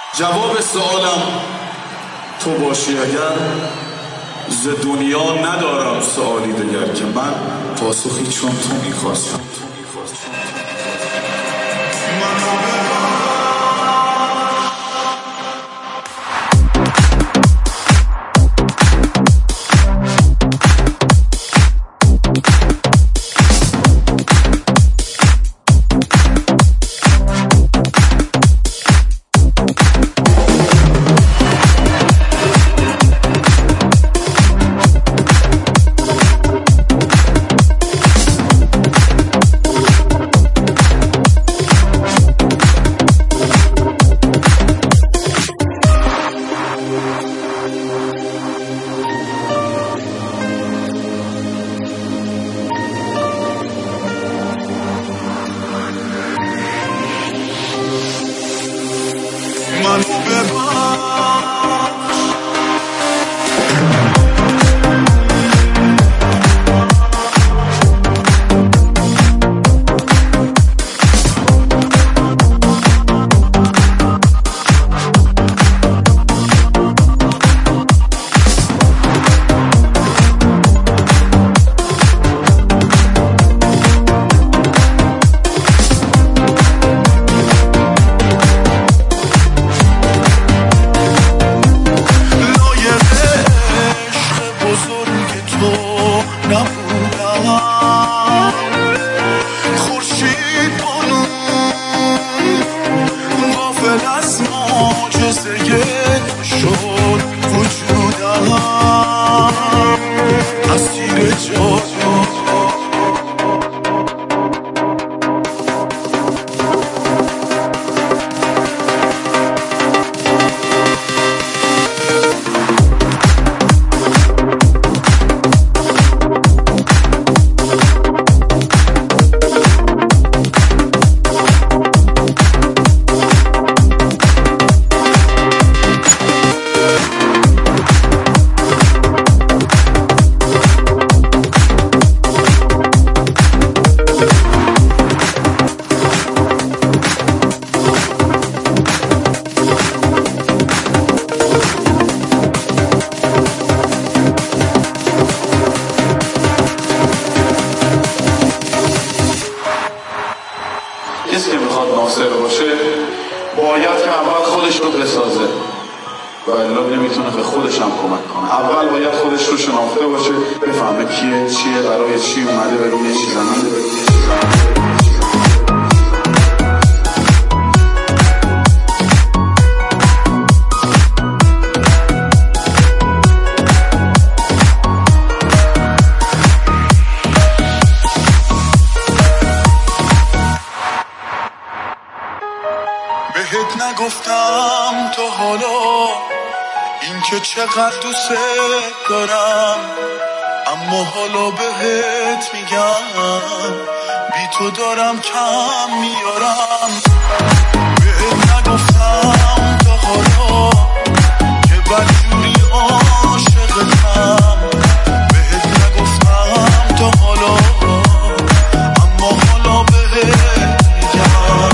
جواب سوالم تو باشی اگر، ز دنیا ندارم سوالی دگر که من پاسخی چون تو میخواستم. کسی که میخواد ناصر باشه باید که اول خودش رو بسازه و الا نمیتونه به خودش هم کمک کنه. اول باید خودش رو شناخته باشه، بفهمه کیه، چیه، برای چی اومده، به روی چی زمینه. بهت نگفتم تا حالا این که چقدر دوست دارم، اما حالا بهت میگم بی تو دارم کم میارم. بهت نگفتم تا حالا که بدجوری عاشقتم، بهت نگفتم تا حالا اما حالا بهت میگم.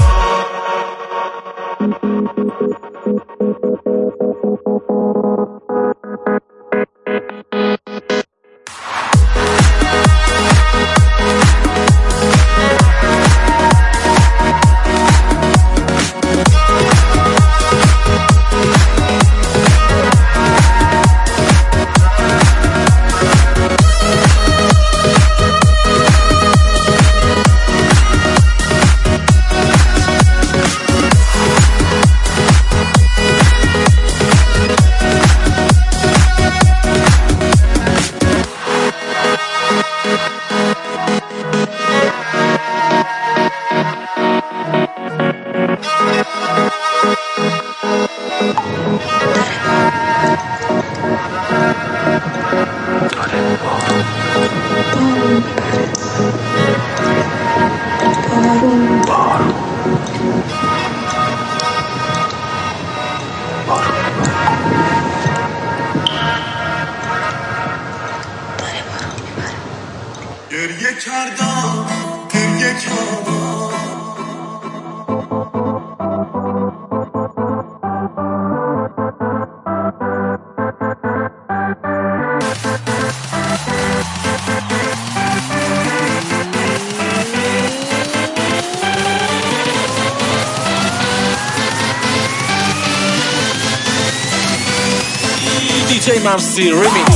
DJ Mamsi Remix.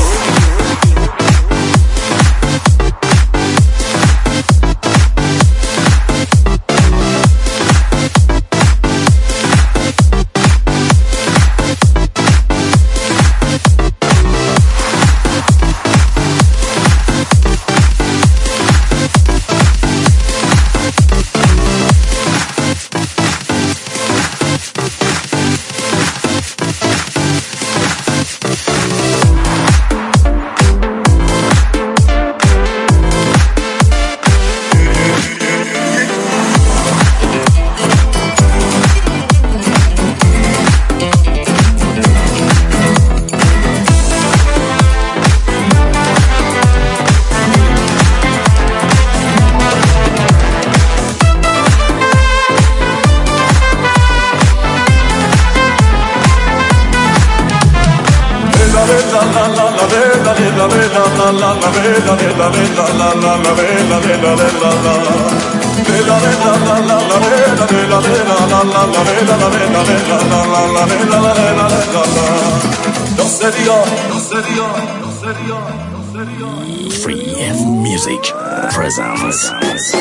Free F Music presents.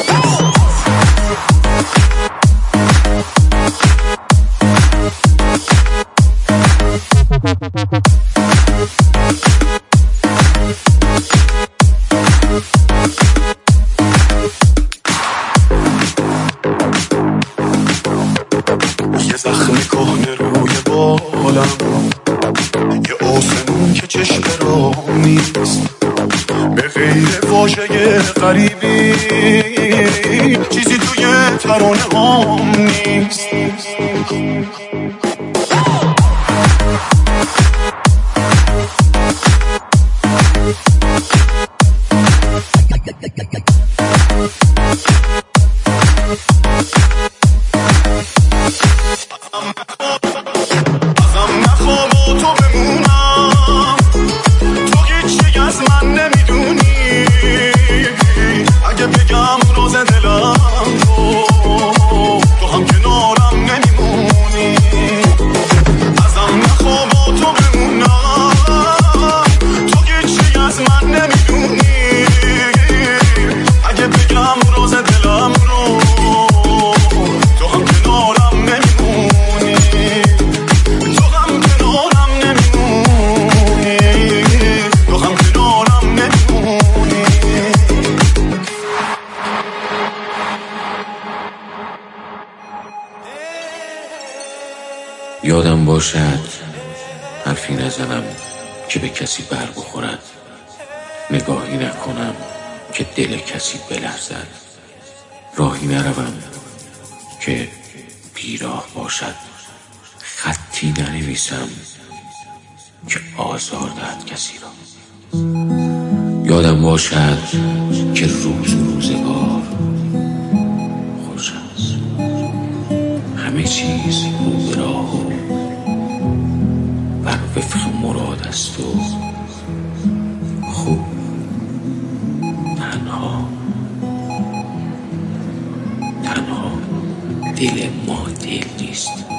یه زخم کهنه روی بالم، یه آسمون که چشم را نیست، به غیر واژه غریبی چیزی توی ترانه هام نیست. ازم نخواب و تو بمونم، تو هیچی از من نمیدونی، اگه بگم راز دلم تو هم کنارم نمیمونی. ازم نخواب و تو بمونم، تو هیچی از من نمیدونی، اگه بگم راز دلم رو تو هم کنارم نمیمونی، تو هم کنارم نمیمونی، تو هم کنارم نمیمونی. یادم باشد حرفی نزنم که به کسی بر بخورد، نگاهی نکنم که دل کسی بلرزد، راهی نروم که بیراه باشد، خطی ننویسم که آزار دهد کسی را. یادم باشد که روز و روزگار خوش است، همه چیز رو به راه و بر وفق مراد است و خوب، تنها دل ما دل نیست.